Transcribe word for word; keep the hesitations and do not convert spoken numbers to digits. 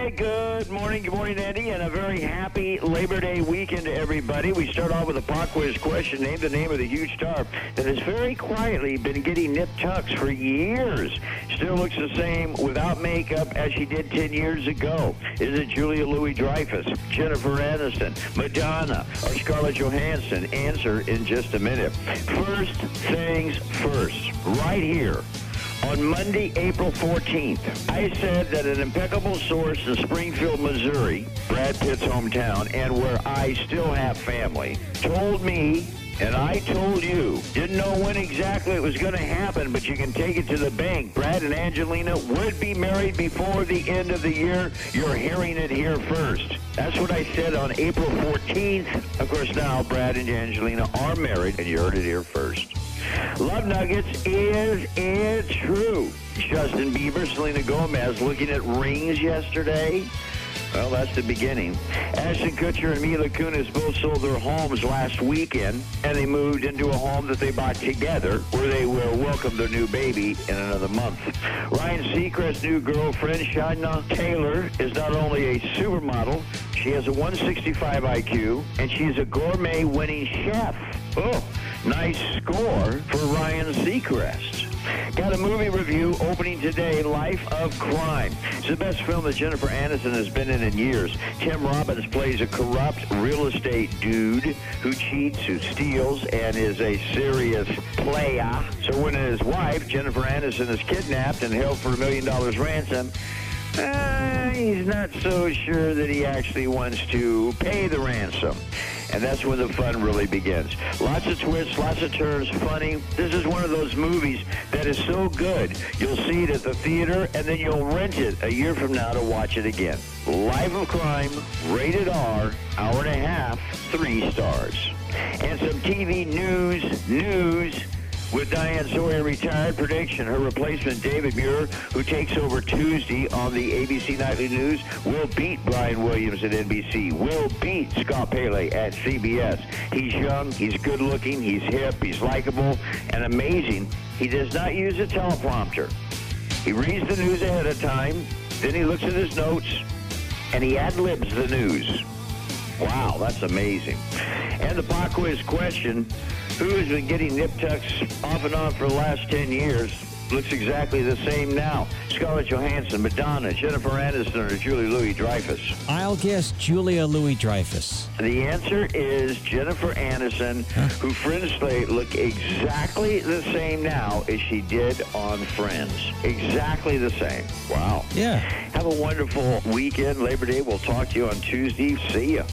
Hey, good morning. Good morning, Andy, and a very happy Labor Day weekend to everybody. We start off with a pop quiz question. Name the name of the huge star that has very quietly been getting nip tucks for years. Still looks the same without makeup as she did ten years ago. Is it Julia Louis-Dreyfus, Jennifer Aniston, Madonna, or Scarlett Johansson? Answer in just a minute. First things first, right here. On Monday, April fourteenth, I said that an impeccable source in Springfield, Missouri, Brad Pitt's hometown, and where I still have family, told me, and I told you, didn't know when exactly it was going to happen, but you can take it to the bank. Brad and Angelina would be married before the end of the year. You're hearing it here first. That's what I said on April fourteenth. Of course, now Brad and Angelina are married, and you heard it here first. Love Nuggets, is it true? Justin Bieber, Selena Gomez looking at rings yesterday? Well, that's the beginning. Ashton Kutcher and Mila Kunis both sold their homes last weekend, and they moved into a home that they bought together, where they will welcome their new baby in another month. Ryan Seacrest's new girlfriend, Shaina Taylor, is not only a supermodel, she has a one sixty-five I Q, and she's a gourmet-winning chef. Oh, nice score for Ryan Seacrest. Got a movie review opening today, Life of Crime. It's the best film that Jennifer Aniston has been in in years. Tim Robbins plays a corrupt real estate dude who cheats, who steals, and is a serious player. So when his wife, Jennifer Aniston, is kidnapped and held for a million dollars ransom, uh, he's not so sure that he actually wants to pay the ransom. And that's when the fun really begins. Lots of twists, lots of turns, funny. This is one of those movies that is so good, you'll see it at the theater, and then you'll rent it a year from now to watch it again. Life of Crime, rated R, hour and a half, three stars. And some T V news, news. With Diane Sawyer retired, prediction, her replacement, David Muir, who takes over Tuesday on the A B C Nightly News, will beat Brian Williams at N B C, will beat Scott Pele at C B S. He's young, he's good-looking, he's hip, he's likable, and amazing. He does not use a teleprompter. He reads the news ahead of time, then he looks at his notes, and he ad-libs the news. Wow, that's amazing. And the pop quiz question, who has been getting nip tucks off and on for the last ten years, looks exactly the same now. Scarlett Johansson, Madonna, Jennifer Aniston, or Julia Louis-Dreyfus? I'll guess Julia Louis-Dreyfus. The answer is Jennifer Aniston, huh? who Friends say look exactly the same now as she did on Friends. Exactly the same. Wow. Yeah. Have a wonderful weekend. Labor Day, we'll talk to you on Tuesday. See ya.